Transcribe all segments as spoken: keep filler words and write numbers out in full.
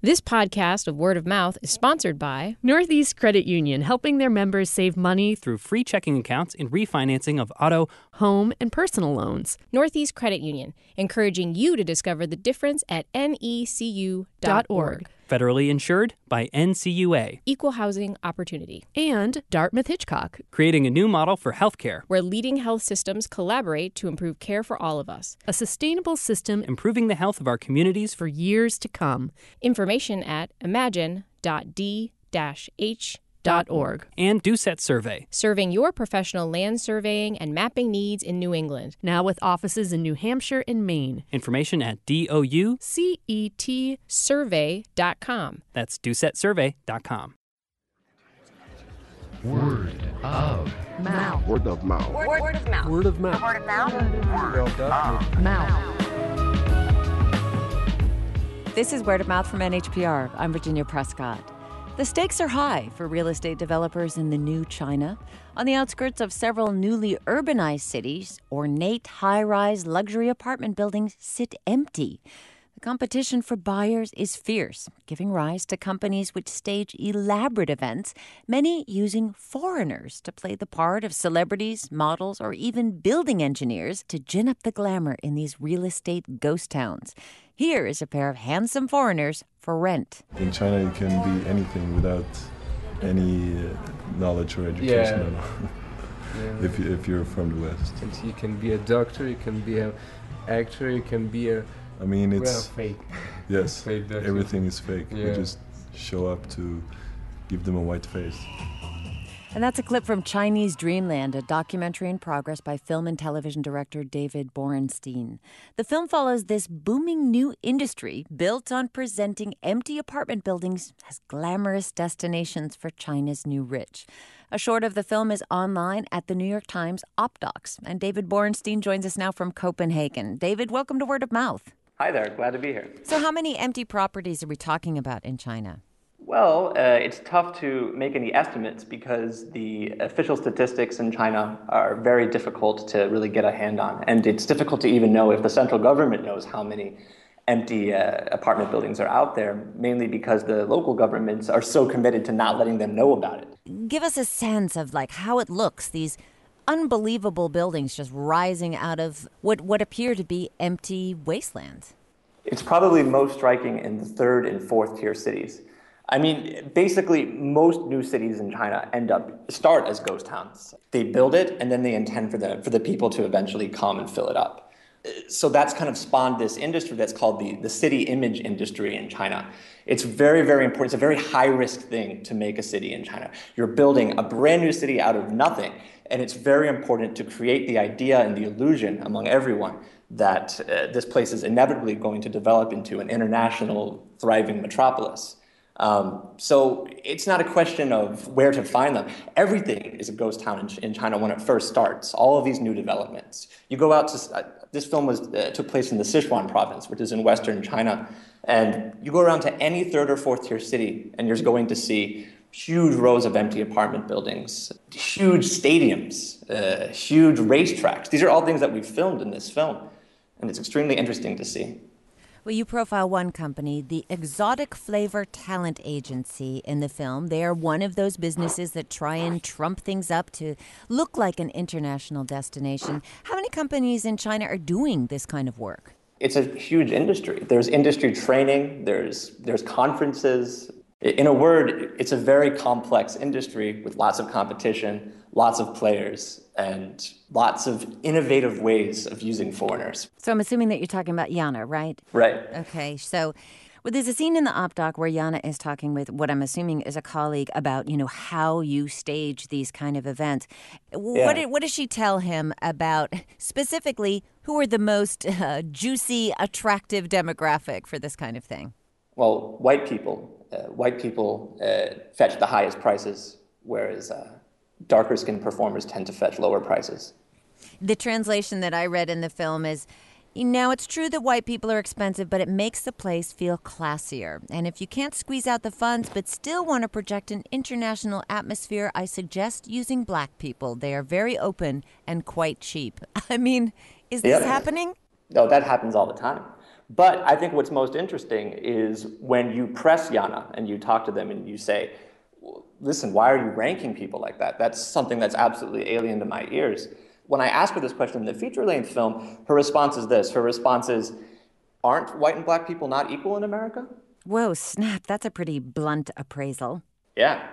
This podcast of Word of Mouth is sponsored by Northeast Credit Union, helping their members save money through free checking accounts and refinancing of auto, home, and personal loans. Northeast Credit Union, encouraging you to discover the difference at N E C U dot org. Federally insured by N C U A. Equal housing opportunity. And Dartmouth Hitchcock, creating a new model for healthcare, where leading health systems collaborate to improve care for all of us. A sustainable system improving the health of our communities for years to come. Information at imagine dot d dash h dot org. And Doucette Survey, serving your professional land surveying and mapping needs in New England. Now with offices in New Hampshire and Maine. Information at D O U C E T survey dot com. That's Doucette Survey dot com. Word of mouth. Word of mouth. Word, word of mouth. Word of mouth. Word of mouth. Word of mouth. This is Word of Mouth from N H P R. I'm Virginia Prescott. The stakes are high for real estate developers in the new China. On the outskirts of several newly urbanized cities, ornate high-rise luxury apartment buildings sit empty. The competition for buyers is fierce, giving rise to companies which stage elaborate events, many using foreigners to play the part of celebrities, models, or even building engineers to gin up the glamour in these real estate ghost towns. Here is a pair of handsome foreigners for rent. In China, you can be anything without any uh, knowledge or education Yeah. at all. Yeah. if, you, if you're from the West. And you can be a doctor, you can be an actor, you can be a... I mean, well, it's... fake. Yes, Fake doctor. everything is fake. Yeah. We just show up to give them a white face. And that's a clip from Chinese Dreamland, a documentary in progress by film and television director David Borenstein. The film follows this booming new industry built on presenting empty apartment buildings as glamorous destinations for China's new rich. A short of the film is online at the New York Times OpDocs. And David Borenstein joins us now from Copenhagen. David, welcome to Word of Mouth. Hi there, glad to be here. So how many empty properties are we talking about in China? Well, uh, it's tough to make any estimates because the official statistics in China are very difficult to really get a hand on. And it's difficult to even know if the central government knows how many empty uh, apartment buildings are out there, mainly because the local governments are so committed to not letting them know about it. Give us a sense of like how it looks, these unbelievable buildings just rising out of what, what appear to be empty wastelands. It's probably most striking in the third and fourth tier cities. I mean, basically, most new cities in China end up, start as ghost towns. They build it, and then they intend for the, for the people to eventually come and fill it up. So that's kind of spawned this industry that's called the, the city image industry in China. It's very, very important. It's a very high-risk thing to make a city in China. You're building a brand new city out of nothing, and it's very important to create the idea and the illusion among everyone that uh, this place is inevitably going to develop into an international, thriving metropolis. Um, so it's not a question of where to find them. Everything is a ghost town in, in China when it first starts. All of these new developments. You go out to uh, this film was uh, took place in the Sichuan province, which is in western China, and you go around to any third or fourth tier city, and you're going to see huge rows of empty apartment buildings, huge stadiums, uh, huge racetracks. These are all things that we've filmed in this film, and it's extremely interesting to see. Well, you profile one company, the Exotic Flavor Talent Agency, in the film. They are one of those businesses that try and trump things up to look like an international destination. How many companies in China are doing this kind of work? It's a huge industry. There's industry training, there's there's conferences. In a word, it's a very complex industry with lots of competition, lots of players, and lots of innovative ways of using foreigners. So I'm assuming that you're talking about Yana, right? Right. Okay, so well, there's a scene in the OpDoc where Yana is talking with what I'm assuming is a colleague about, you know, how you stage these kind of events. Yeah. What, did, what does she tell him about specifically who are the most uh, juicy, attractive demographic for this kind of thing? Well, white people. Uh, white people uh, fetch the highest prices, whereas uh, darker-skinned performers tend to fetch lower prices. The translation that I read in the film is, you know, it's true that white people are expensive, but it makes the place feel classier. And if you can't squeeze out the funds but still want to project an international atmosphere, I suggest using black people. They are very open and quite cheap. I mean, is this Yeah. happening? No, that happens all the time. But I think what's most interesting is when you press Yana and you talk to them and you say, listen, why are you ranking people like that? That's something that's absolutely alien to my ears. When I ask her this question in the feature-length film, her response is this. Her response is, aren't white and black people not equal in America? Whoa, snap. That's a pretty blunt appraisal. Yeah.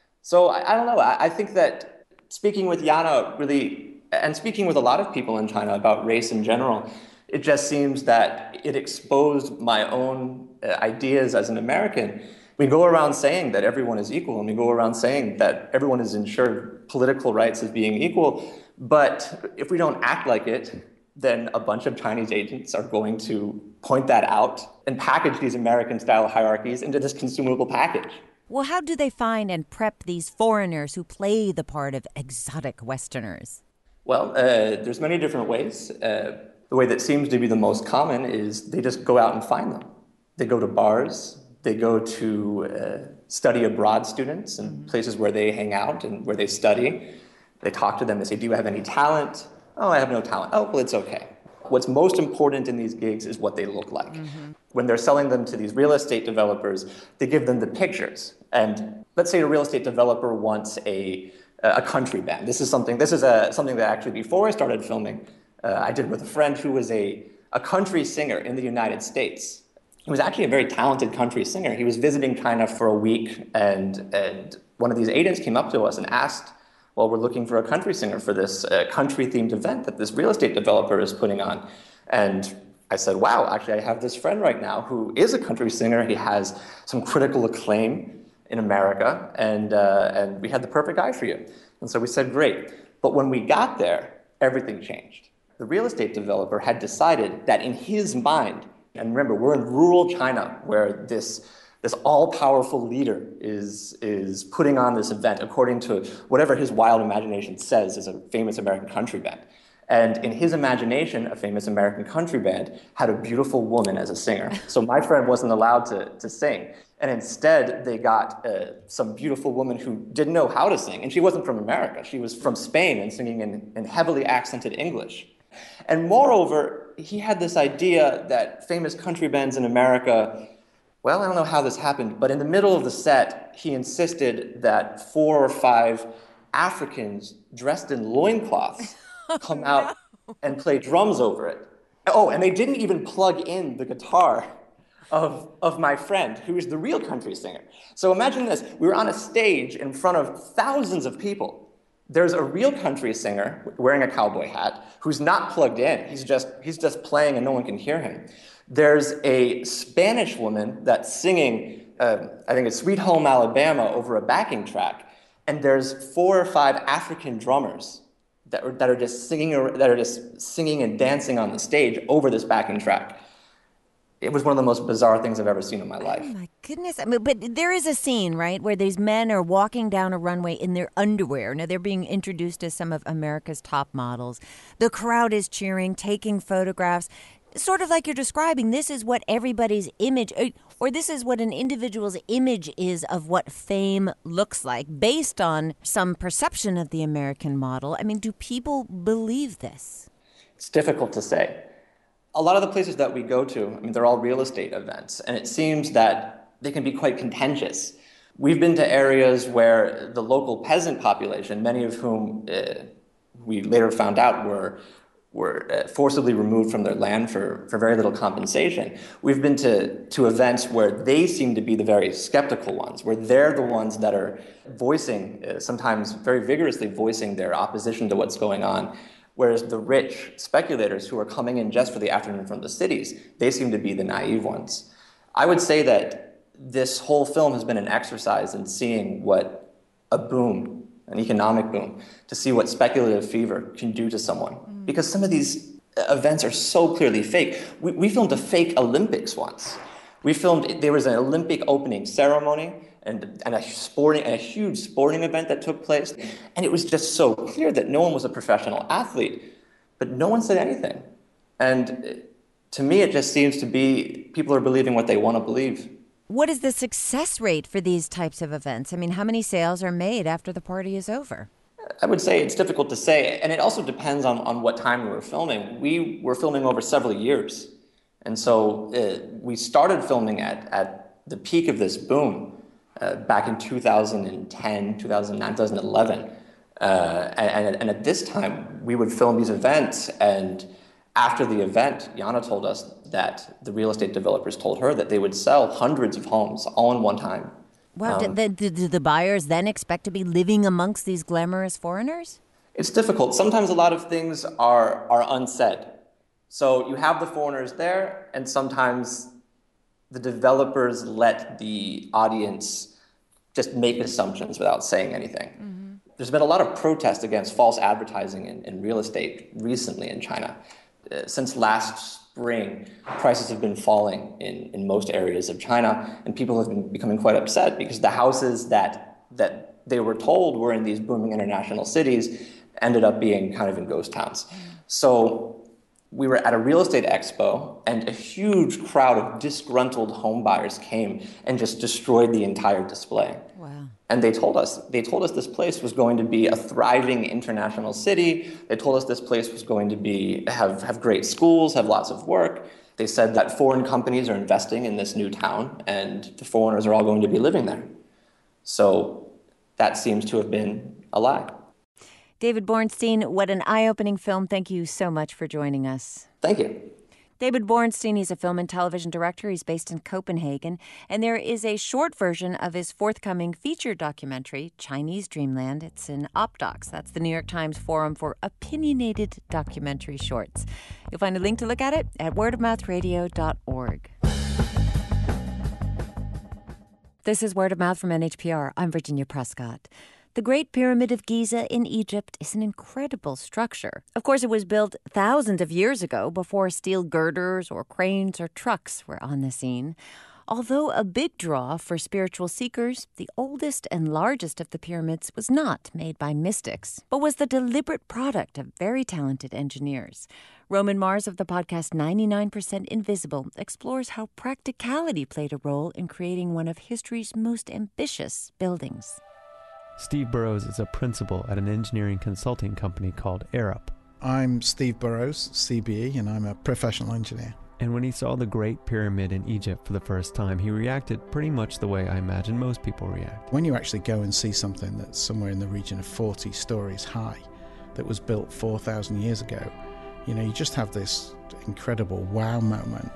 So I, I don't know. I, I think that speaking with Yana really, and speaking with a lot of people in China about race in general, it just seems that it exposed my own uh, ideas as an American. We go around saying that everyone is equal, and we go around saying that everyone is ensured political rights as being equal. But if we don't act like it, then a bunch of Chinese agents are going to point that out and package these American-style hierarchies into this consumable package. Well, how do they find and prep these foreigners who play the part of exotic Westerners? Well, uh, there's many different ways. Uh, the way that seems to be the most common is they just go out and find them. They go to bars. They go to uh, study abroad students and mm-hmm. places where they hang out and where they study. They talk to them. They say, do you have any talent? Oh, I have no talent. Oh, well, it's okay. What's most important in these gigs is what they look like. Mm-hmm. When they're selling them to these real estate developers, they give them the pictures. And let's say a real estate developer wants a a country band. This is something. This is a something that actually before I started filming, uh, I did with a friend who was a a country singer in the United States. He was actually a very talented country singer. He was visiting China for a week, and and one of these agents came up to us and asked, well, we're looking for a country singer for this uh, country-themed event that this real estate developer is putting on. And I said, wow, actually, I have this friend right now who is a country singer. He has some critical acclaim in America, and uh, and we had the perfect guy for you. And so we said, great. But when we got there, everything changed. The real estate developer had decided that in his mind, and remember, we're in rural China where this This all-powerful leader is, is putting on this event according to whatever his wild imagination says is a famous American country band. And in his imagination, a famous American country band had a beautiful woman as a singer. So my friend wasn't allowed to, to sing. And instead, they got uh, some beautiful woman who didn't know how to sing. And she wasn't from America. She was from Spain and singing in, in heavily accented English. And moreover, he had this idea that famous country bands in America, well, I don't know how this happened, but in the middle of the set, he insisted that four or five Africans dressed in loincloths come out no. and play drums over it. Oh, and they didn't even plug in the guitar of, of my friend, who is the real country singer. So imagine this. We were on a stage in front of thousands of people. There's a real country singer wearing a cowboy hat who's not plugged in. He's just, he's just playing and no one can hear him. There's a Spanish woman that's singing, uh, I think it's Sweet Home Alabama, over a backing track, and there's four or five African drummers that are, that are just singing that are just singing and dancing on the stage over this backing track. It was one of the most bizarre things I've ever seen in my life. Oh my goodness! I mean, but there is a scene, right, where these men are walking down a runway in their underwear. Now they're being introduced as some of America's top models. The crowd is cheering, taking photographs. Sort of like you're describing, this is what everybody's image, or this is what an individual's image is of what fame looks like, based on some perception of the American model. I mean, do people believe this? It's difficult to say. A lot of the places that we go to, I mean, they're all real estate events, and it seems that they can be quite contentious. We've been to areas where the local peasant population, many of whom uh, we later found out were were uh, forcibly removed from their land for, for very little compensation. We've been to, to events where they seem to be the very skeptical ones, where they're the ones that are voicing, uh, sometimes very vigorously voicing their opposition to what's going on, whereas the rich speculators who are coming in just for the afternoon from the cities, they seem to be the naive ones. I would say that this whole film has been an exercise in seeing what a boom, an economic boom, to see what speculative fever can do to someone. Mm. Because some of these events are so clearly fake. We, we filmed a fake Olympics once. We filmed, there was an Olympic opening ceremony and, and, a sporting, and a huge sporting event that took place. And it was just so clear that no one was a professional athlete. But no one said anything. And to me, it just seems to be people are believing what they want to believe. What is the success rate for these types of events? I mean, how many sales are made after the party is over? I would say it's difficult to say, and it also depends on, on what time we were filming. We were filming over several years, And so uh, we started filming at, at the peak of this boom uh, back in two thousand ten, two thousand nine, two thousand eleven. Uh, and, and at this time, we would film these events, and after the event, Yana told us that the real estate developers told her that they would sell hundreds of homes all in one time. Wow, Um, did, the, did the buyers then expect to be living amongst these glamorous foreigners? It's difficult. Sometimes a lot of things are, are unsaid. So you have the foreigners there, and sometimes the developers let the audience just make assumptions without saying anything. Mm-hmm. There's been a lot of protest against false advertising in, in real estate recently in China. Uh, since last spring, prices have been falling in, in most areas of China, and people have been becoming quite upset because the houses that that they were told were in these booming international cities ended up being kind of in ghost towns. So we were at a real estate expo, and a huge crowd of disgruntled home buyers came and just destroyed the entire display. Wow. And they told us, they told us this place was going to be a thriving international city. They told us this place was going to be have, have great schools, have lots of work. They said that foreign companies are investing in this new town, and the foreigners are all going to be living there. So that seems to have been a lie. David Bornstein, what an eye-opening film. Thank you so much for joining us. Thank you. David Bornstein, he's a film and television director. He's based in Copenhagen. And there is a short version of his forthcoming feature documentary, Chinese Dreamland. It's in OpDocs. That's the New York Times Forum for Opinionated Documentary Shorts. You'll find a link to look at it at word of mouth radio dot org. This is Word of Mouth from N H P R. I'm Virginia Prescott. The Great Pyramid of Giza in Egypt is an incredible structure. Of course, it was built thousands of years ago before steel girders or cranes or trucks were on the scene. Although a big draw for spiritual seekers, the oldest and largest of the pyramids was not made by mystics, but was the deliberate product of very talented engineers. Roman Mars of the podcast ninety-nine percent Invisible explores how practicality played a role in creating one of history's most ambitious buildings. Steve Burrows is a principal at an engineering consulting company called Arup. I'm Steve Burrows, C B E, and I'm a professional engineer. And when he saw the Great Pyramid in Egypt for the first time, he reacted pretty much the way I imagine most people react. When you actually go and see something that's somewhere in the region of forty stories high, that was built four thousand years ago, you know, you just have this incredible wow moment.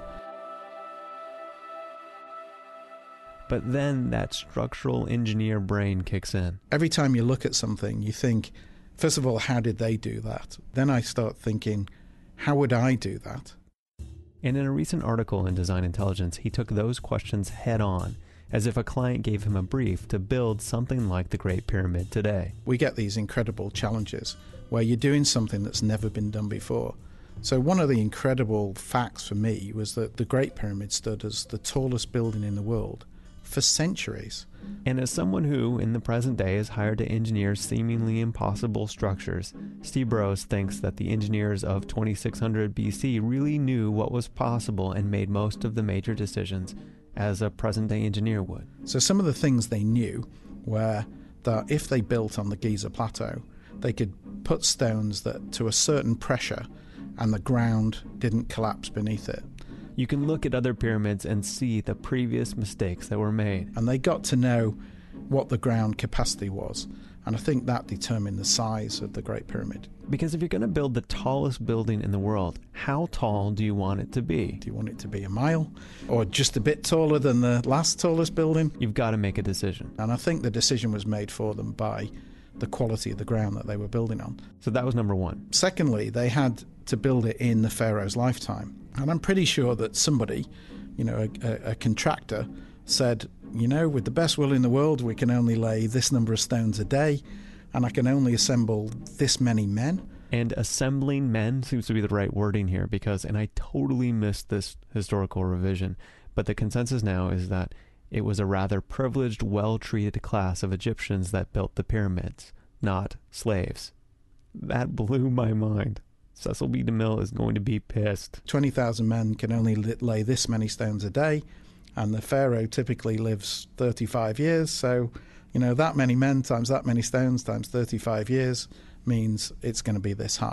But then that structural engineer brain kicks in. Every time you look at something, you think, first of all, how did they do that? Then I start thinking, how would I do that? And in a recent article in Design Intelligence, he took those questions head on, as if a client gave him a brief to build something like the Great Pyramid today. We get these incredible challenges where you're doing something that's never been done before. So one of the incredible facts for me was that the Great Pyramid stood as the tallest building in the world for centuries. And as someone who, in the present day, is hired to engineer seemingly impossible structures, Steve Burrows thinks that the engineers of twenty-six hundred B C really knew what was possible and made most of the major decisions as a present-day engineer would. So some of the things they knew were that if they built on the Giza Plateau, they could put stones that to a certain pressure and the ground didn't collapse beneath it. You can look at other pyramids and see the previous mistakes that were made. And they got to know what the ground capacity was. And I think that determined the size of the Great Pyramid. Because if you're going to build the tallest building in the world, how tall do you want it to be? Do you want it to be a mile or just a bit taller than the last tallest building? You've got to make a decision. And I think the decision was made for them by the quality of the ground that they were building on. So that was number one. Secondly, they had to build it in the pharaoh's lifetime. And I'm pretty sure that somebody, you know, a, a, a contractor said, you know, with the best will in the world, we can only lay this number of stones a day, and I can only assemble this many men. And assembling men seems to be the right wording here because, and I totally missed this historical revision, but the consensus now is that it was a rather privileged, well-treated class of Egyptians that built the pyramids, not slaves. That blew my mind. Cecil B. DeMille is going to be pissed. twenty thousand men can only lay this many stones a day, and the pharaoh typically lives thirty-five years. So, you know, that many men times that many stones times thirty-five years means it's going to be this high.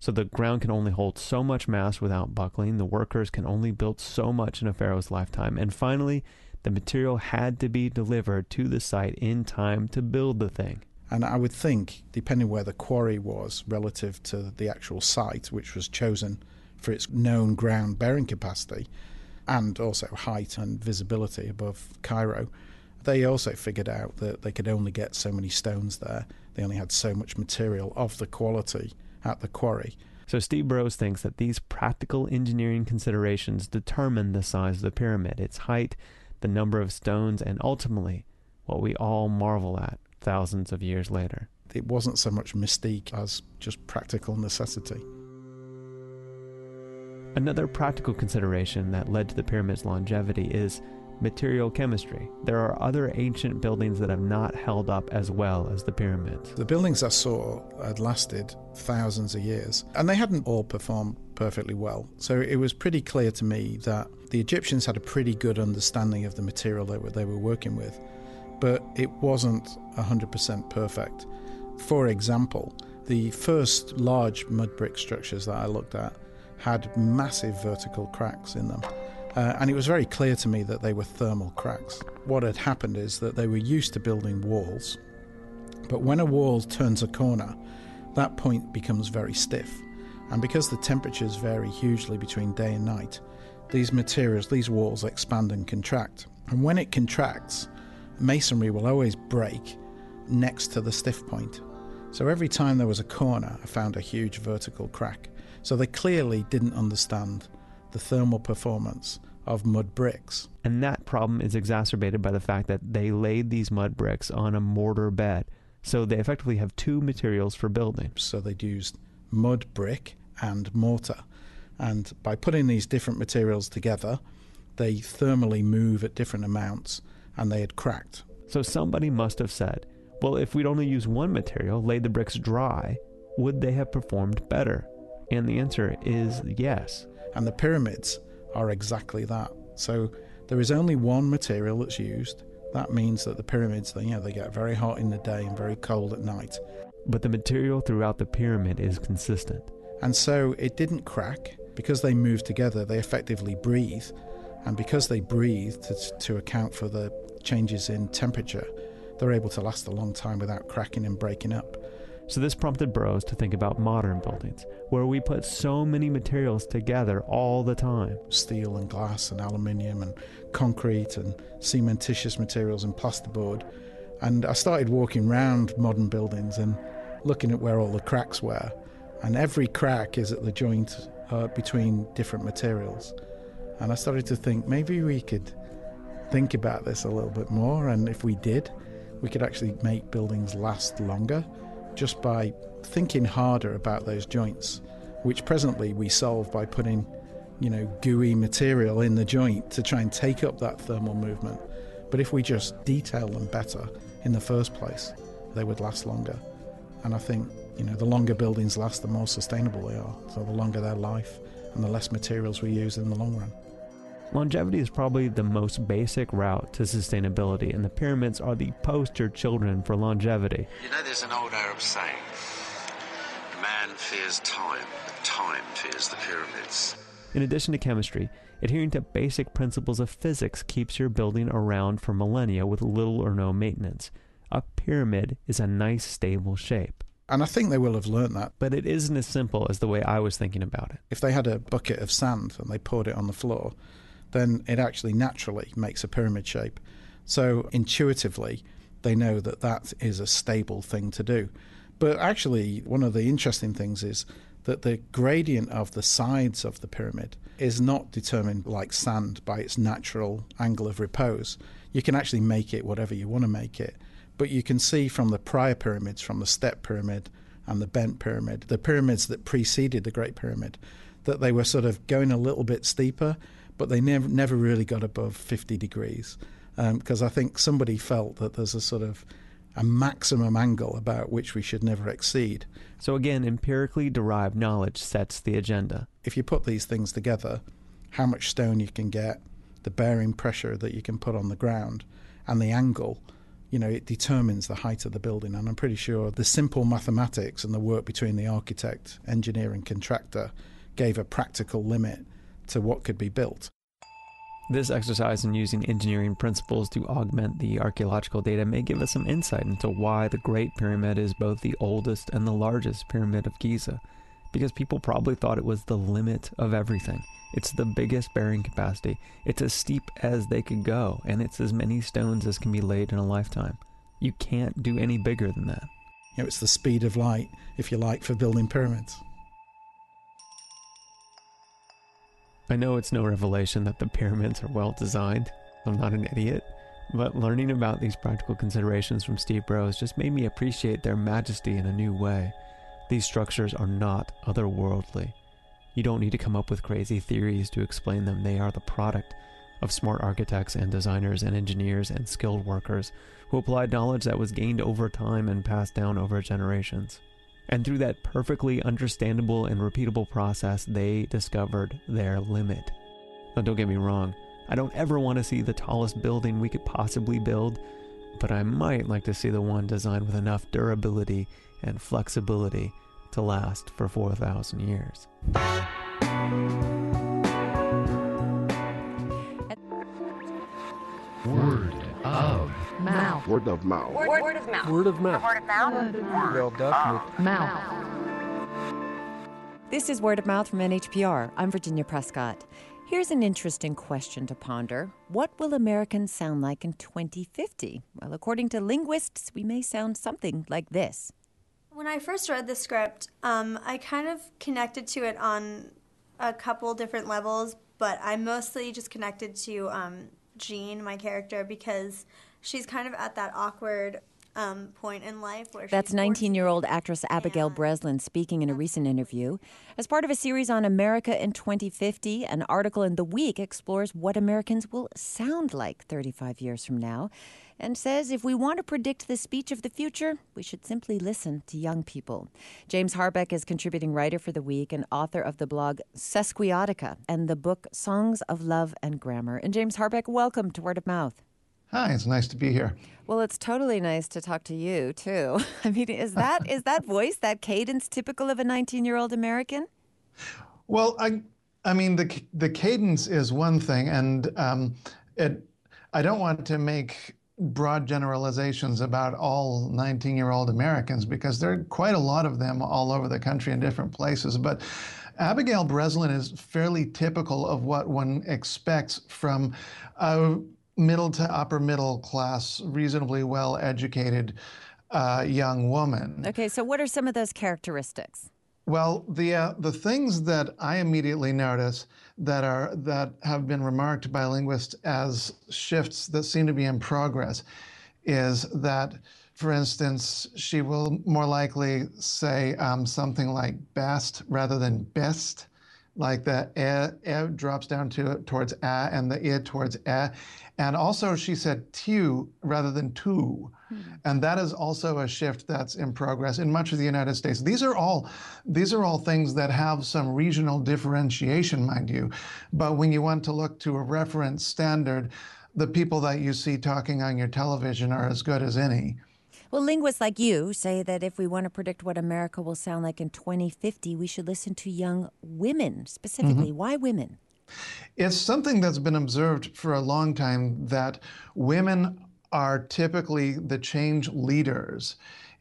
So the ground can only hold so much mass without buckling. The workers can only build so much in a pharaoh's lifetime. And finally, the material had to be delivered to the site in time to build the thing. And I would think, depending where the quarry was relative to the actual site, which was chosen for its known ground bearing capacity, and also height and visibility above Cairo, they also figured out that they could only get so many stones there. They only had so much material of the quality at the quarry. So Steve Burrows thinks that these practical engineering considerations determine the size of the pyramid, its height, the number of stones, and ultimately what we all marvel at thousands of years later. It wasn't so much mystique as just practical necessity. Another practical consideration that led to the pyramid's longevity is material chemistry. There are other ancient buildings that have not held up as well as the pyramids. The buildings I saw had lasted thousands of years, and they hadn't all performed perfectly well. So it was pretty clear to me that the Egyptians had a pretty good understanding of the material they were, they were working with, but it wasn't one hundred percent perfect. For example, the first large mud brick structures that I looked at had massive vertical cracks in them. Uh, and it was very clear to me that they were thermal cracks. What had happened is that they were used to building walls, but when a wall turns a corner, that point becomes very stiff. And because the temperatures vary hugely between day and night, these materials, these walls expand and contract. And when it contracts, masonry will always break next to the stiff point. So every time there was a corner, I found a huge vertical crack. So they clearly didn't understand the thermal performance of mud bricks. And that problem is exacerbated by the fact that they laid these mud bricks on a mortar bed. So they effectively have two materials for building. So they'd used mud brick and mortar. And by putting these different materials together, they thermally move at different amounts, and they had cracked. So somebody must have said, well, if we'd only use one material, laid the bricks dry, would they have performed better? And the answer is yes. And the pyramids are exactly that. So there is only one material that's used. That means that the pyramids, they, you know, they get very hot in the day and very cold at night. But the material throughout the pyramid is consistent. And so it didn't crack. Because they move together, they effectively breathe. And because they breathe to, to account for the changes in temperature, they're able to last a long time without cracking and breaking up. So this prompted Burrows to think about modern buildings, where we put so many materials together all the time. Steel and glass and aluminium and concrete and cementitious materials and plasterboard. And I started walking around modern buildings and looking at where all the cracks were. And every crack is at the joint uh, between different materials. And I started to think maybe we could think about this a little bit more, and if we did, we could actually make buildings last longer just by thinking harder about those joints, which presently we solve by putting, you know, gooey material in the joint to try and take up that thermal movement. But if we just detail them better in the first place, they would last longer. And I think, you know, the longer buildings last, the more sustainable they are. So the longer their life and the less materials we use in the long run. Longevity is probably the most basic route to sustainability, and the pyramids are the poster children for longevity. You know, there's an old Arab saying, man fears time, but time fears the pyramids. In addition to chemistry, adhering to basic principles of physics keeps your building around for millennia with little or no maintenance. A pyramid is a nice, stable shape. And I think they will have learned that. But it isn't as simple as the way I was thinking about it. If they had a bucket of sand and they poured it on the floor, then it actually naturally makes a pyramid shape. So intuitively, they know that that is a stable thing to do. But actually, one of the interesting things is that the gradient of the sides of the pyramid is not determined like sand by its natural angle of repose. You can actually make it whatever you want to make it. But you can see from the prior pyramids, from the step pyramid and the bent pyramid, the pyramids that preceded the Great Pyramid, that they were sort of going a little bit steeper, but they never never really got above fifty degrees. Because um, I think somebody felt that there's a sort of a maximum angle about which we should never exceed. So again, empirically derived knowledge sets the agenda. If you put these things together, how much stone you can get, the bearing pressure that you can put on the ground, and the angle, you know, it determines the height of the building. And I'm pretty sure the simple mathematics and the work between the architect, engineer, and contractor gave a practical limit to what could be built. This exercise in using engineering principles to augment the archaeological data may give us some insight into why the Great Pyramid is both the oldest and the largest pyramid of Giza, because people probably thought it was the limit of everything. It's the biggest bearing capacity. It's as steep as they could go, and it's as many stones as can be laid in a lifetime. You can't do any bigger than that. You know, it's the speed of light, if you like, for building pyramids. I know it's no revelation that the pyramids are well designed. I'm not an idiot. But learning about these practical considerations from Steve Burrows just made me appreciate their majesty in a new way. These structures are not otherworldly. You don't need to come up with crazy theories to explain them. They are the product of smart architects and designers and engineers and skilled workers who applied knowledge that was gained over time and passed down over generations. And through that perfectly understandable and repeatable process, they discovered their limit. Now, don't get me wrong. I don't ever want to see the tallest building we could possibly build, but I might like to see the one designed with enough durability and flexibility to last for four thousand years. Word of mouth. Word of mouth. Word, word of mouth. Word of mouth. Word of mouth. Well, definitely. Mouth. This is Word of Mouth from N H P R. I'm Virginia Prescott. Here's an interesting question to ponder. What will Americans sound like in twenty fifty? Well, according to linguists, we may sound something like this. When I first read the script, um, I kind of connected to it on a couple different levels, but I mostly just connected to um, Jean, my character, because she's kind of at that awkward um, point in life where she's That's nineteen-year-old actress Abigail Breslin speaking in a recent interview. As part of a series on America in twenty fifty, an article in The Week explores what Americans will sound like thirty-five years from now, and says if we want to predict the speech of the future, we should simply listen to young people. James Harbeck is contributing writer for The Week and author of the blog Sesquiotica and the book Songs of Love and Grammar. And James Harbeck, welcome to Word of Mouth. Hi, it's nice to be here. Well, it's totally nice to talk to you, too. I mean, is that is that voice, that cadence, typical of a nineteen-year-old American? Well, I I mean, the the cadence is one thing, and um, it. I don't want to make broad generalizations about all nineteen-year-old Americans because there are quite a lot of them all over the country in different places. But Abigail Breslin is fairly typical of what one expects from a middle to upper middle class, reasonably well-educated uh, young woman. Okay, so what are some of those characteristics? Well, the uh, the things that I immediately notice that are that have been remarked by linguists as shifts that seem to be in progress is that, for instance, she will more likely say um, something like best rather than best, like the e, e drops down to towards a and the I towards e. And also she said tu rather than tu. Mm-hmm. And that is also a shift that's in progress in much of the United States. These are all these are all things that have some regional differentiation, mind you. But when you want to look to a reference standard, the people that you see talking on your television are as good as any. Well, linguists like you say that if we want to predict what America will sound like in twenty fifty, we should listen to young women specifically. Mm-hmm. Why women? It's something that's been observed for a long time that women are typically the change leaders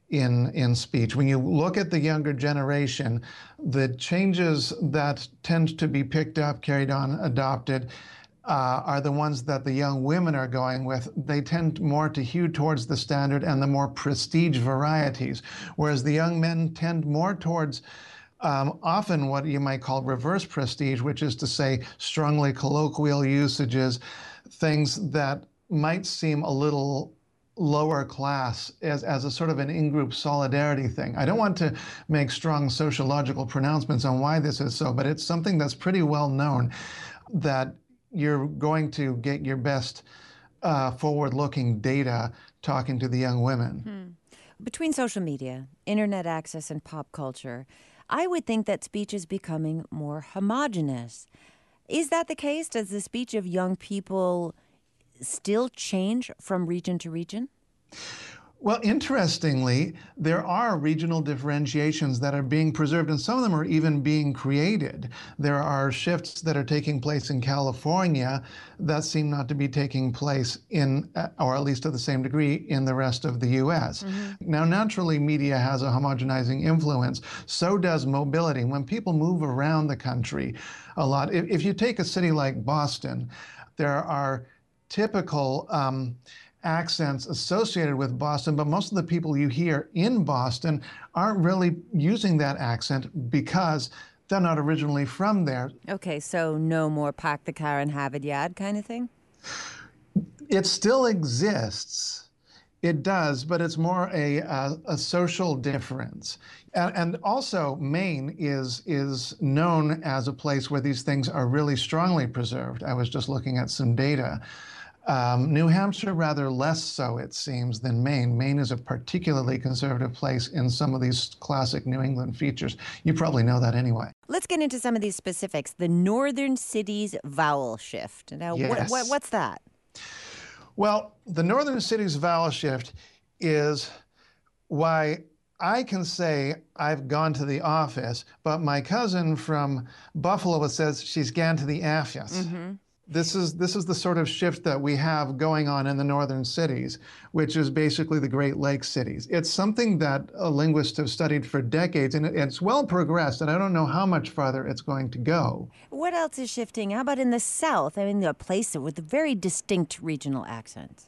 in in speech. When you look at the younger generation, the changes that tend to be picked up, carried on, adopted, Uh, are the ones that the young women are going with. They tend more to hew towards the standard and the more prestige varieties, whereas the young men tend more towards um, often what you might call reverse prestige, which is to say strongly colloquial usages, things that might seem a little lower class as, as a sort of an in-group solidarity thing. I don't want to make strong sociological pronouncements on why this is so, but it's something that's pretty well known that you're going to get your best uh, forward-looking data talking to the young women. Hmm. Between social media, internet access, and pop culture, I would think that speech is becoming more homogenous. Is that the case? Does the speech of young people still change from region to region? Well, interestingly, there are regional differentiations that are being preserved, and some of them are even being created. There are shifts that are taking place in California that seem not to be taking place in, or at least to the same degree, in the rest of the U S. Mm-hmm. Now, naturally, media has a homogenizing influence. So does mobility. When people move around the country a lot, if, if you take a city like Boston, there are typical um, accents associated with Boston, but most of the people you hear in Boston aren't really using that accent because they're not originally from there. Okay, so no more pack the car and have it yad kind of thing? It still exists. It does, but it's more a, a, a social difference. And, and also, Maine is, is known as a place where these things are really strongly preserved. I was just looking at some data. Um, New Hampshire, rather less so, it seems, than Maine. Maine is a particularly conservative place in some of these classic New England features. You probably know that anyway. Let's get into some of these specifics. The Northern Cities vowel shift. Now, yes. what, what, what's that? Well, the Northern Cities vowel shift is why I can say I've gone to the office, but my cousin from Buffalo says she's gone to the office. Mm-hmm. This is this is the sort of shift that we have going on in the northern cities, which is basically the Great Lakes cities. It's something that uh, linguists have studied for decades, and it, it's well progressed, and I don't know how much farther it's going to go. What else is shifting? How about in the South? I mean, a place with very distinct regional accents.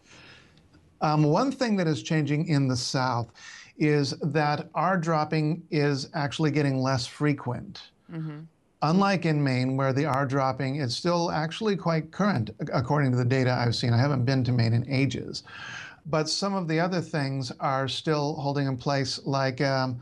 Um, one thing that is changing in the South is that R dropping is actually getting less frequent. Mm-hmm. Unlike in Maine, where the R dropping is still actually quite current, according to the data I've seen. I haven't been to Maine in ages. But some of the other things are still holding in place, like um,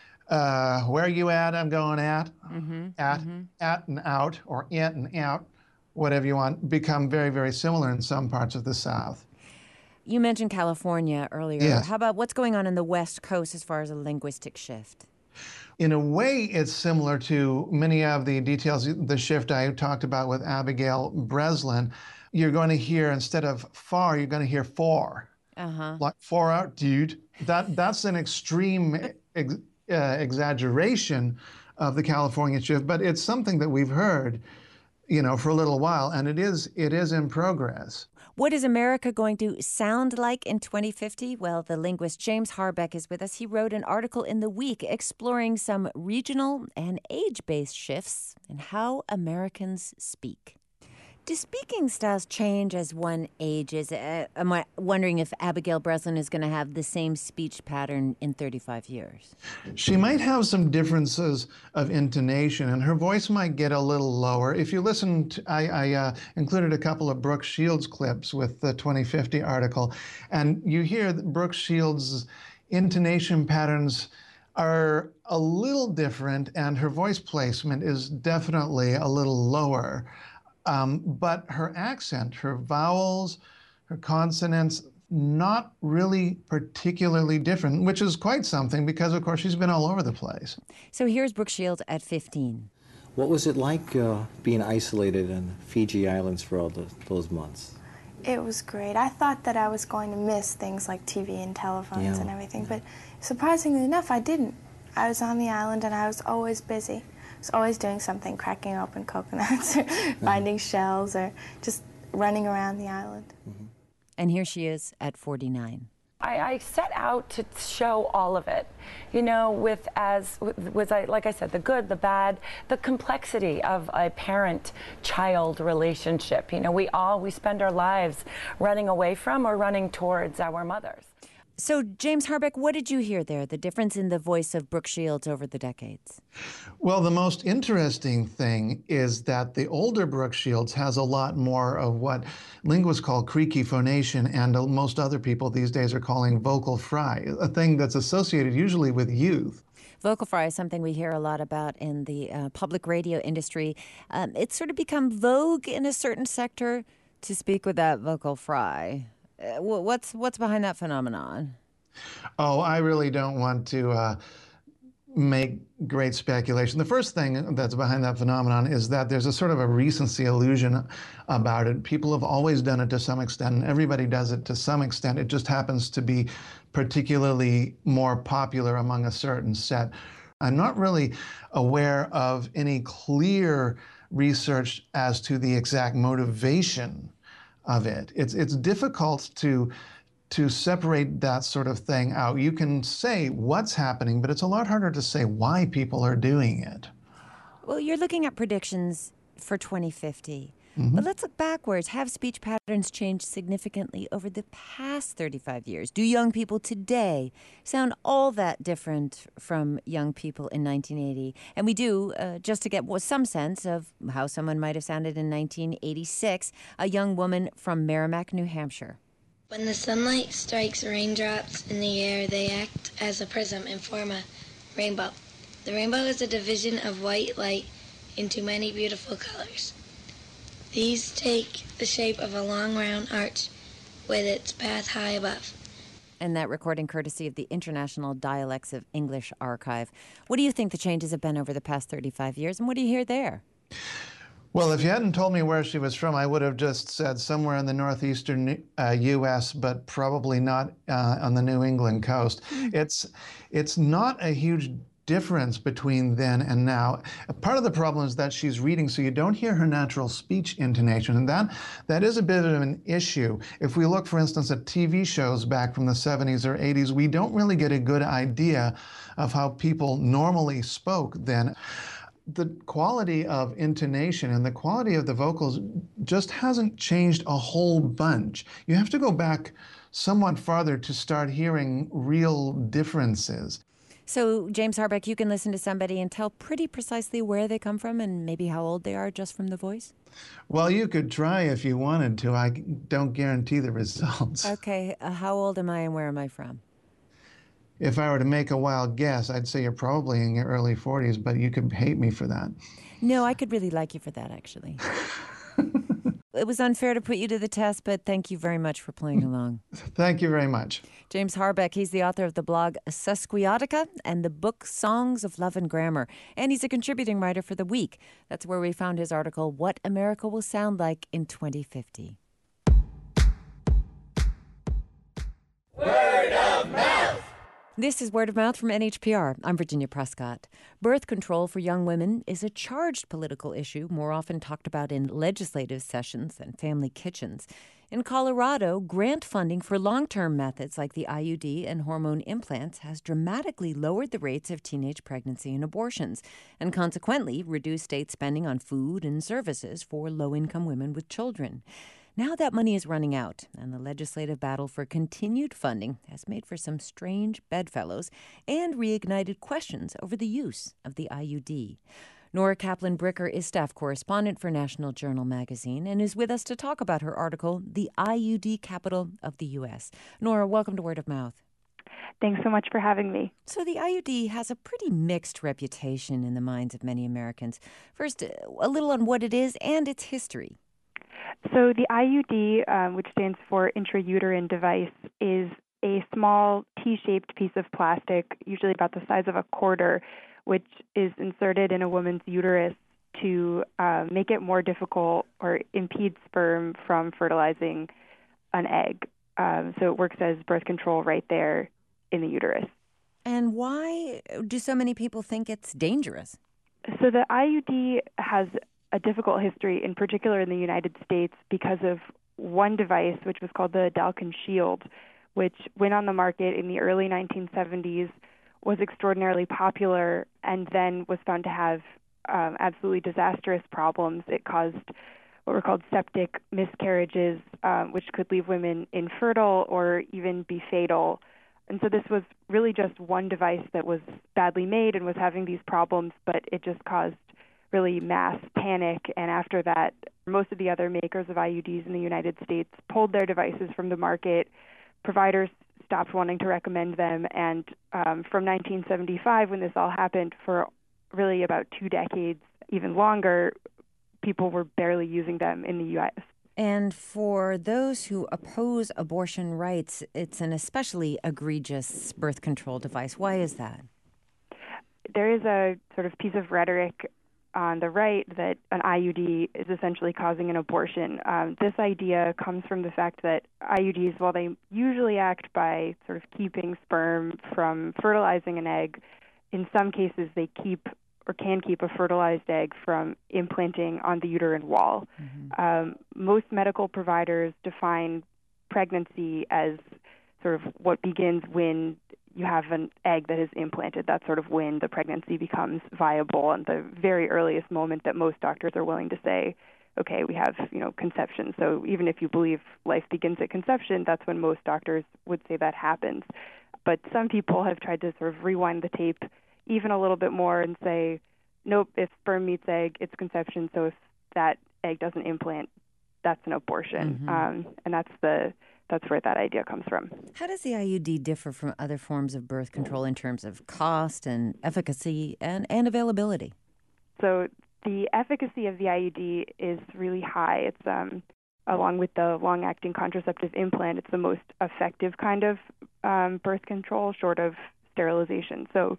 uh, where are you at? I'm going at, mm-hmm. at, mm-hmm. at and out, or at and out, whatever you want, become very, very similar in some parts of the South. You mentioned California earlier. Yes. How about what's going on in the West Coast as far as a linguistic shift? In a way, it's similar to many of the details, the shift I talked about with Abigail Breslin. You're going to hear, instead of far, you're going to hear for. Uh-huh. Like, far out, dude. That, that's an extreme ex, uh, exaggeration of the California shift, but it's something that we've heard, you know, for a little while, and it is it is in progress. What is America going to sound like in twenty fifty? Well, the linguist James Harbeck is with us. He wrote an article in The Week exploring some regional and age-based shifts in how Americans speak. Do speaking styles change as one ages? Uh, I'm wondering if Abigail Breslin is going to have the same speech pattern in thirty-five years. She might have some differences of intonation, and her voice might get a little lower. If you listen, to, I, I uh, included a couple of Brooke Shields clips with the twenty fifty article, and you hear that Brooke Shields' intonation patterns are a little different, and her voice placement is definitely a little lower. Um, but her accent, her vowels, her consonants, not really particularly different, which is quite something because, of course, she's been all over the place. So here's Brooke Shields at fifteen. What was it like uh, being isolated in Fiji Islands for all the, those months? It was great. I thought that I was going to miss things like T V and telephones yeah. and everything, but surprisingly enough, I didn't. I was on the island and I was always busy. I was always doing something, cracking open coconuts, or finding shells, or just running around the island. Mm-hmm. And here she is at forty-nine. I, I set out to show all of it, you know, with as was I like I said, the good, the bad, the complexity of a parent-child relationship. You know, we all we spend our lives running away from or running towards our mothers. So, James Harbeck, what did you hear there, the difference in the voice of Brooke Shields over the decades? Well, the most interesting thing is that the older Brooke Shields has a lot more of what linguists call creaky phonation, and most other people these days are calling vocal fry, a thing that's associated usually with youth. Vocal fry is something we hear a lot about in the uh, public radio industry. Um, it's sort of become vogue in a certain sector to speak with that vocal fry. Uh, what's what's behind that phenomenon? Oh, I really don't want to uh, make great speculation. The first thing that's behind that phenomenon is that there's a sort of a recency illusion about it. People have always done it to some extent, and everybody does it to some extent. It just happens to be particularly more popular among a certain set. I'm not really aware of any clear research as to the exact motivation of it. It's, it's difficult to to separate that sort of thing out. You can say what's happening, but it's a lot harder to say why people are doing it. Well, you're looking at predictions for twenty fifty. Mm-hmm. But let's look backwards. Have speech patterns changed significantly over the past thirty-five years? Do young people today sound all that different from young people in nineteen eighty? And we do, uh, just to get some sense of how someone might have sounded in nineteen eighty-six, a young woman from Merrimack, New Hampshire. When the sunlight strikes raindrops in the air, they act as a prism and form a rainbow. The rainbow is a division of white light into many beautiful colors. These take the shape of a long round arch with its path high above. And that recording courtesy of the International Dialects of English Archive. What do you think the changes have been over the past thirty-five years, and what do you hear there? Well, if you hadn't told me where she was from, I would have just said somewhere in the northeastern uh, U S, but probably not uh, on the New England coast. It's, it's not a huge difference between then and now. Part of the problem is that she's reading, so you don't hear her natural speech intonation, and that, that is a bit of an issue. If we look, for instance, at T V shows back from the seventies or eighties, we don't really get a good idea of how people normally spoke then. The quality of intonation and the quality of the vocals just hasn't changed a whole bunch. You have to go back somewhat farther to start hearing real differences. So, James Harbeck, you can listen to somebody and tell pretty precisely where they come from and maybe how old they are just from the voice? Well, you could try if you wanted to. I don't guarantee the results. Okay, uh, how old am I and where am I from? If I were to make a wild guess, I'd say you're probably in your early forties, but you could hate me for that. No, I could really like you for that, actually. It was unfair to put you to the test, but thank you very much for playing along. Thank you very much. James Harbeck, he's the author of the blog Sesquiotica and the book Songs of Love and Grammar. And he's a contributing writer for The Week. That's where we found his article, What America Will Sound Like in twenty fifty. Word of mouth! This is Word of Mouth from N H P R. I'm Virginia Prescott. Birth control for young women is a charged political issue, more often talked about in legislative sessions than family kitchens. In Colorado, grant funding for long-term methods like the I U D and hormone implants has dramatically lowered the rates of teenage pregnancy and abortions, and consequently reduced state spending on food and services for low-income women with children. Now that money is running out, and the legislative battle for continued funding has made for some strange bedfellows and reignited questions over the use of the I U D. Nora Kaplan-Bricker is staff correspondent for National Journal magazine and is with us to talk about her article, The I U D Capital of the U S. Nora, welcome to Word of Mouth. Thanks so much for having me. So the I U D has a pretty mixed reputation in the minds of many Americans. First, a little on what it is and its history. So the I U D, um, which stands for intrauterine device, is a small T-shaped piece of plastic, usually about the size of a quarter, which is inserted in a woman's uterus to uh, make it more difficult or impede sperm from fertilizing an egg. Um, so it works as birth control right there in the uterus. And why do so many people think it's dangerous? So the I U D has a difficult history, in particular in the United States, because of one device, which was called the Dalkin Shield, which went on the market in the early nineteen seventies, was extraordinarily popular, and then was found to have um, absolutely disastrous problems. It caused what were called septic miscarriages, um, which could leave women infertile or even be fatal. And so this was really just one device that was badly made and was having these problems, but it just caused really mass panic. And after that, most of the other makers of I U Ds in the United States pulled their devices from the market. Providers stopped wanting to recommend them. And um, from nineteen seventy-five, when this all happened, for really about two decades, even longer, people were barely using them in the U S. And for those who oppose abortion rights, it's an especially egregious birth control device. Why is that? there is a sort of piece of rhetoric on the right that an I U D is essentially causing an abortion. Um, this idea comes from the fact that I U Ds, while they usually act by sort of keeping sperm from fertilizing an egg, in some cases they keep or can keep a fertilized egg from implanting on the uterine wall. Mm-hmm. Um, most medical providers define pregnancy as sort of what begins when you have an egg that is implanted. That's sort of when the pregnancy becomes viable, and the very earliest moment that most doctors are willing to say, okay, we have, you know, conception. So even if you believe life begins at conception, that's when most doctors would say that happens. But some people have tried to sort of rewind the tape even a little bit more and say, nope, if sperm meets egg, it's conception. So if that egg doesn't implant, that's an abortion. Mm-hmm. Um, and that's the That's where that idea comes from. How does the I U D differ from other forms of birth control in terms of cost and efficacy and, and availability? So the efficacy of the I U D is really high. It's um, along with the long-acting contraceptive implant, it's the most effective kind of um, birth control short of sterilization. So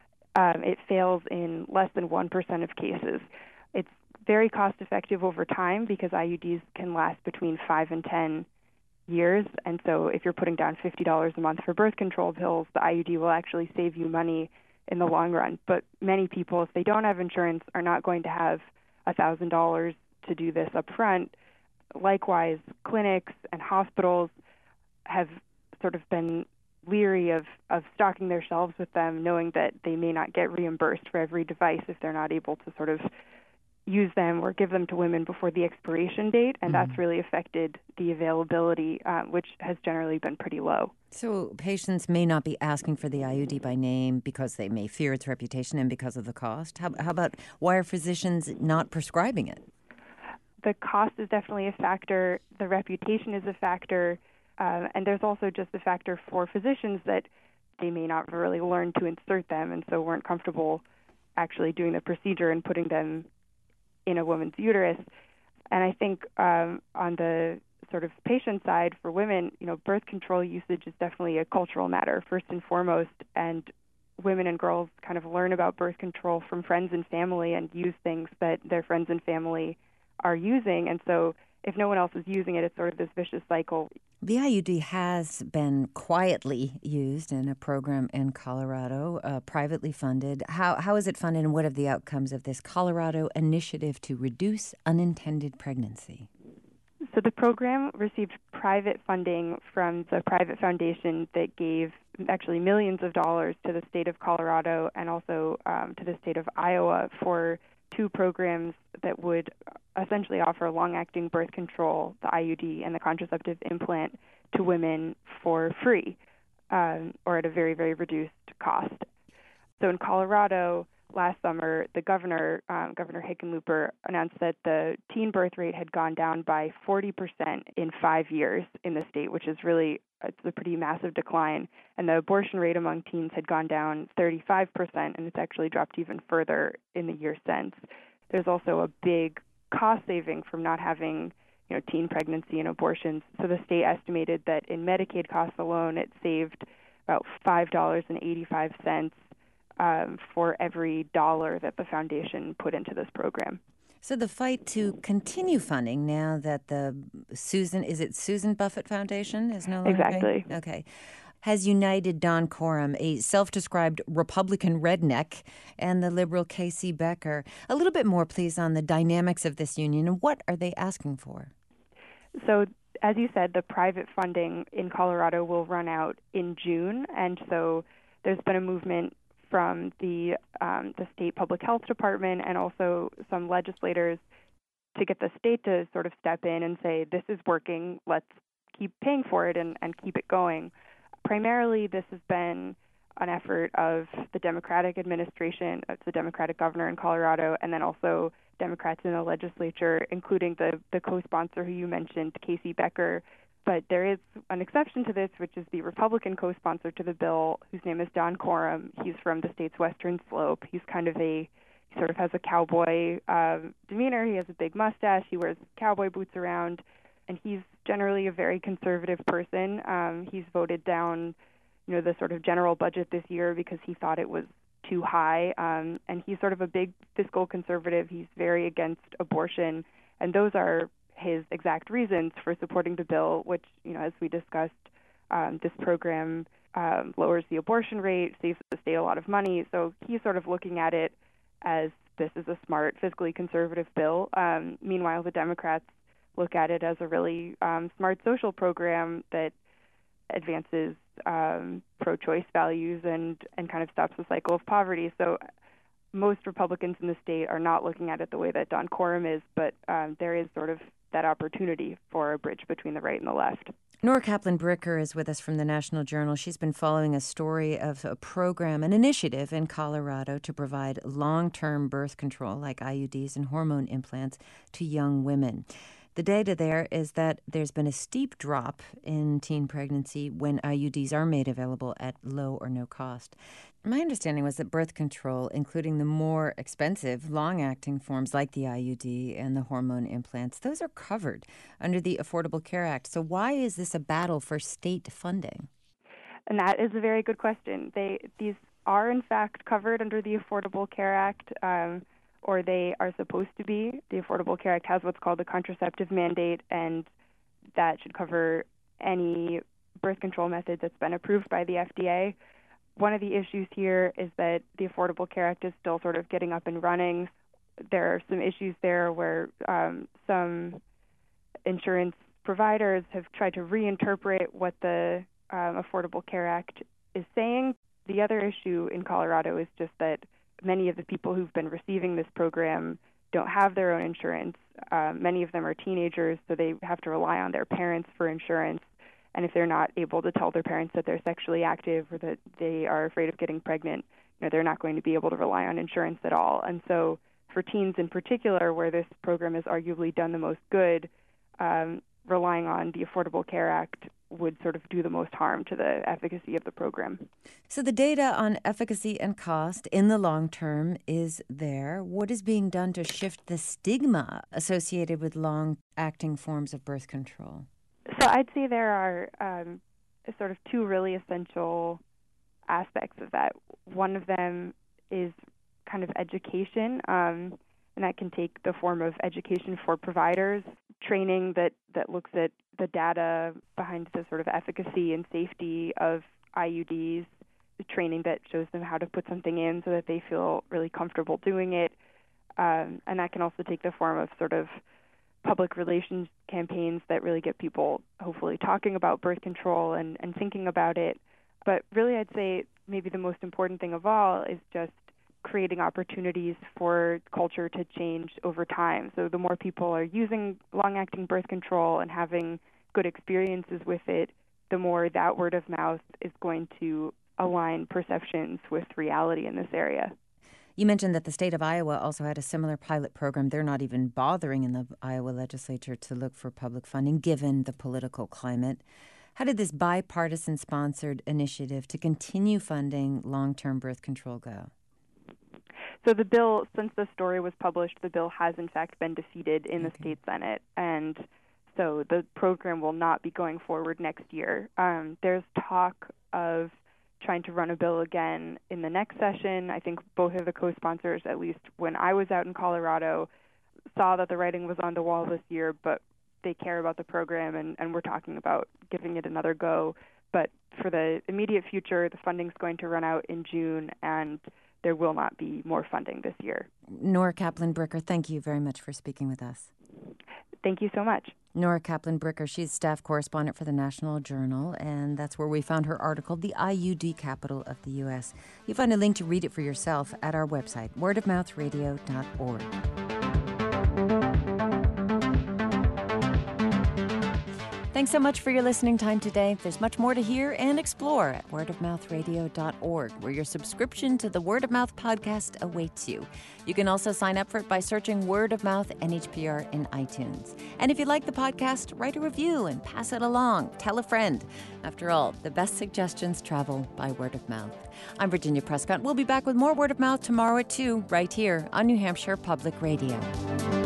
um, it fails in less than one percent of cases. It's very cost-effective over time because I U Ds can last between five and ten years, and so if you're putting down fifty dollars a month for birth control pills, the I U D will actually save you money in the long run. But many people, if they don't have insurance, are not going to have one thousand dollars to do this up front. Likewise, clinics and hospitals have sort of been leery of, of stocking their shelves with them, knowing that they may not get reimbursed for every device if they're not able to sort of use them or give them to women before the expiration date, and mm-hmm. that's really affected the availability, uh, which has generally been pretty low. So patients may not be asking for the I U D by name because they may fear its reputation and because of the cost. How, how about why are physicians not prescribing it? The cost is definitely a factor. The reputation is a factor. Uh, and there's also just the factor for physicians that they may not really learn to insert them and so weren't comfortable actually doing the procedure and putting them in a woman's uterus. And I think um, on the sort of patient side for women, you know, birth control usage is definitely a cultural matter, first and foremost. And women and girls kind of learn about birth control from friends and family and use things that their friends and family are using. And so if no one else is using it, it's sort of this vicious cycle. The I U D has been quietly used in a program in Colorado, uh, privately funded. How how is it funded, and what are the outcomes of this Colorado initiative to reduce unintended pregnancy? So the program received private funding from the private foundation that gave actually millions of dollars to the state of Colorado and also um, to the state of Iowa for two programs that would essentially offer long-acting birth control, the I U D, and the contraceptive implant to women for free um, or at a very, very reduced cost. So in Colorado, last summer, the governor, um, Governor Hickenlooper, announced that the teen birth rate had gone down by forty percent in five years in the state, which is really it's a pretty massive decline. And the abortion rate among teens had gone down thirty-five percent, and it's actually dropped even further in the year since. There's also a big cost saving from not having, you know, teen pregnancy and abortions. So the state estimated that in Medicaid costs alone, it saved about five dollars and eighty-five cents um, for every dollar that the foundation put into this program. So the fight to continue funding now that the Susan, is it Susan Buffett Foundation is no longer exactly paying? Okay, has united Don Coram, a self-described Republican redneck, and the liberal K C Becker. A little bit more, please, on the dynamics of this union and what are they asking for? So, as you said, the private funding in Colorado will run out in June, and so there's been a movement from the um, the state public health department and also some legislators to get the state to sort of step in and say, this is working, let's keep paying for it and, and keep it going. Primarily, this has been an effort of the Democratic administration, it's the Democratic governor in Colorado, and then also Democrats in the legislature, including the, the co-sponsor who you mentioned, K C Becker. But there is an exception to this, which is the Republican co-sponsor to the bill, whose name is Don Coram. He's from the state's western slope. He's kind of a, he sort of has a cowboy uh, demeanor. He has a big mustache. He wears cowboy boots around. And he's generally a very conservative person. Um, he's voted down, you know, the sort of general budget this year because he thought it was too high. Um, and he's sort of a big fiscal conservative. He's very against abortion. And those are his exact reasons for supporting the bill, which, you know, as we discussed, um, this program um, lowers the abortion rate, saves the state a lot of money. So he's sort of looking at it as this is a smart, fiscally conservative bill. Um, meanwhile, the Democrats look at it as a really um, smart social program that advances um, pro-choice values and, and kind of stops the cycle of poverty. So most Republicans in the state are not looking at it the way that Don Coram is, but um, there is sort of that opportunity for a bridge between the right and the left. Nora Kaplan-Bricker is with us from the National Journal. She's been following a story of a program, an initiative in Colorado to provide long-term birth control like I U Ds and hormone implants to young women. The data there is that there's been a steep drop in teen pregnancy when I U Ds are made available at low or no cost. My understanding was that birth control, including the more expensive, long-acting forms like the I U D and the hormone implants, those are covered under the Affordable Care Act. So why is this a battle for state funding? And that is a very good question. They These are, in fact, covered under the Affordable Care Act. Um, or they are supposed to be. The Affordable Care Act has what's called the contraceptive mandate, and that should cover any birth control method that's been approved by the F D A. One of the issues here is that the Affordable Care Act is still sort of getting up and running. There are some issues there where um, some insurance providers have tried to reinterpret what the um, Affordable Care Act is saying. The other issue in Colorado is just that many of the people who've been receiving this program don't have their own insurance. Uh, many of them are teenagers, so they have to rely on their parents for insurance. And if they're not able to tell their parents that they're sexually active or that they are afraid of getting pregnant, you know, they're not going to be able to rely on insurance at all. And so for teens in particular, where this program has arguably done the most good, um, relying on the Affordable Care Act would sort of do the most harm to the efficacy of the program. So the data on efficacy and cost in the long term is there. What is being done to shift the stigma associated with long-acting forms of birth control? So I'd say there are um, sort of two really essential aspects of that. One of them is kind of education, um, and that can take the form of education for providers, training that, that looks at the data behind the sort of efficacy and safety of I U Ds, training that shows them how to put something in so that they feel really comfortable doing it. Um, and that can also take the form of sort of public relations campaigns that really get people hopefully talking about birth control and, and thinking about it. But really, I'd say maybe the most important thing of all is just creating opportunities for culture to change over time. So the more people are using long-acting birth control and having good experiences with it, the more that word of mouth is going to align perceptions with reality in this area. You mentioned that the state of Iowa also had a similar pilot program. They're not even bothering in the Iowa legislature to look for public funding, given the political climate. How did this bipartisan-sponsored initiative to continue funding long-term birth control go? So the bill, since the story was published, the bill has in fact been defeated in the state Senate, and so the program will not be going forward next year. Um, there's talk of trying to run a bill again in the next session. I think both of the co-sponsors, at least when I was out in Colorado, saw that the writing was on the wall this year, but they care about the program, and, and we're talking about giving it another go. But for the immediate future, the funding's going to run out in June, and there will not be more funding this year. Nora Kaplan-Bricker, thank you very much for speaking with us. Thank you so much. Nora Kaplan-Bricker, she's staff correspondent for the National Journal, and that's where we found her article, The I U D Capital of the U S. You find a link to read it for yourself at our website, word of mouth radio dot org. Thanks so much for your listening time today. There's much more to hear and explore at word of mouth radio dot org, where your subscription to the Word of Mouth podcast awaits you. You can also sign up for it by searching Word of Mouth N H P R in iTunes. And if you like the podcast, write a review and pass it along. Tell a friend. After all, the best suggestions travel by word of mouth. I'm Virginia Prescott. We'll be back with more Word of Mouth tomorrow at two, right here on New Hampshire Public Radio.